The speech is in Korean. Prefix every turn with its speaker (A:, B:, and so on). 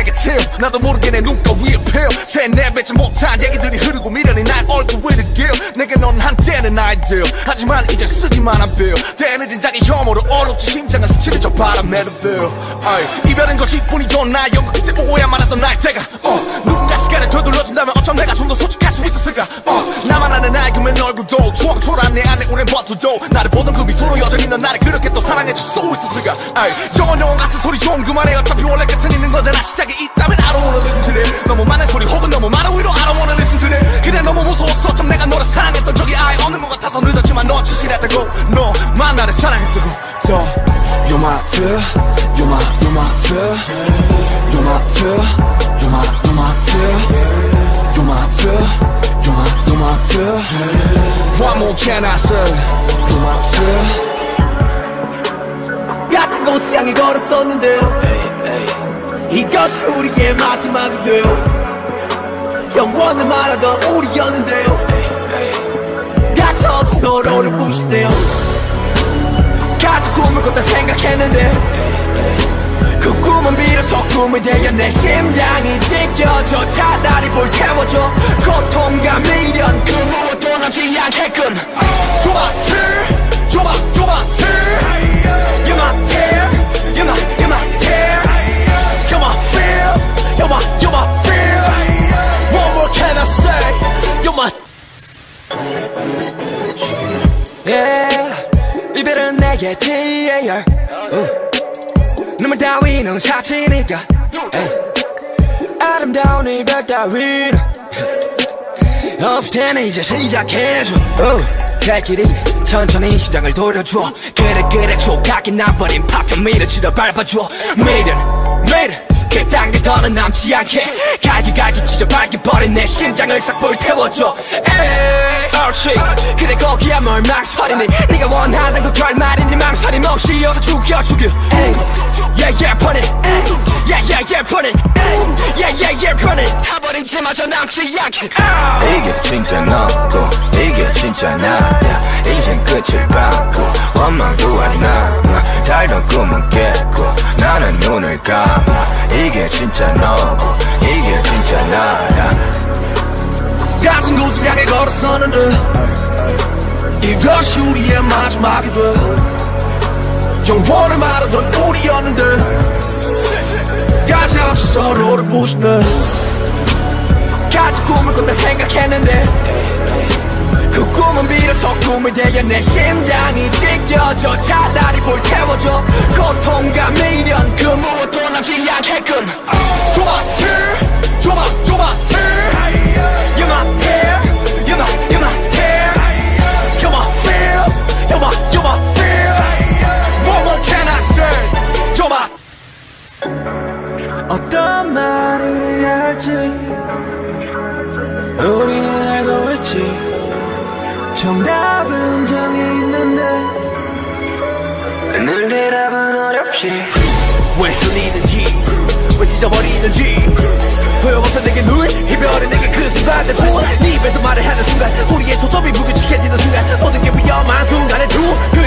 A: 내게 튀어 나도 모르게 내 눈가 위에 펴 세뇌배치 못한 얘기들이 흐르고 미련이 날 얼굴 위를 기어 내게 넌 한때는 아이디어 하지만 이제 쓰기만 한 빌 대늦은 자기 혐오로 얼룩지 심장을 스치는 저 바람에도 빌 이별은 거짓뿐이던 나 영국 끝에 오고야 말았던 날 때가 누군가 시간을 되돌려준다면 어쩜 내가 좀 더 솔직할 수 있었을까 나만 아는 알금의 얼굴도 추억 초라한 내 안에 오랜 버투도 나를 보던 그 미소로 여전히 넌 나를 그렇게 또 사랑해줄 수 있었을까 영원 같은 소리 좀 그만해 어차피 원래 끝은 있는 거잖아 시작이 있다면 I don't wanna listen to it 너무 많은 소리 혹은 너무 많은 위로 I don't wanna listen to it 그래 너무 무서웠어 좀 내가 너를 사랑했던 적이 아예 없는 것 같아서 늦었지만 너 치실했다고 너만 나를 사랑했다고 더 You're my two You're my two You're my two You're my two You're my two You're my two What more can I say You're my two
B: 같은 곳을 향해 걸었었는데 이것이 우리의 마지막이 돼요 영원을 말하던 우리였는데요 가차없이 서로를 부시네요 같이 꿈을 꿨다 생각했는데 그 꿈은 비로소 꿈이 되어 내 심장이 찢겨져 차라리 불태워줘 고통과 미련 그 무엇도 남지 않겠군 You're my tear You're my tear You're my tear You're my tear You're my fear You're my fear What more can I say You're my Yeah 이별은 내게 TAR 눈물 따위는 사치니까 아름다운 이별 따위는 없을 테니 이제 시작해줘 Take it easy 천천히 심장을 돌려줘 그래 조각이 나버린 파편 밀어치러 밟아줘 미련 그딴 게 더는 남지 않게 갈기 찢어 밝혀버린 내 심장을 싹 불태워줘 옳지 그래 거기야 뭘 망설이니 네가 원하는 그 결말이니 망설임 없이 어서 죽여 Yeah put it Yeah put it Yeah put it 타버린 채마저 남지 않게
C: 이게 진짜 너고 이게 진짜 나야 이젠 끝을 봤고 원망도 안 남아 달던 꿈은 깼고 나는 눈을 감아 이게 진짜 너고 이게 진짜 나야
A: 같은 곳을 향해 걸었었는데 이것이 우리의 마지막이 돼 영원을 말하던 우리였는데 가차없이 서로를 부시네
B: 같이 꿈을 꿨다 생각했는데 그 꿈은 비로소 꿈이 되어 내 심장이 찢겨져 차라리 불태워줘 고통과 미련 그 무엇도 남지 않겠군
A: You're my tear You're my tear
B: You're my tear You're my tear You're my fear You're my fear
A: What more can I say You're my
B: 어떤 말을 해야 할지 우리는 알고 있지 정답은 정해 있는데 늘 대답은 어렵지
A: 왜 흘리는지 왜 찢어버리는지 소용없어 내게 눈 이별은 내게 그 순간 내 부어 네 입에서 말을 하는 순간 우리의 초점이 무규칙해지는 순간 모든 게 위험한 순간에 두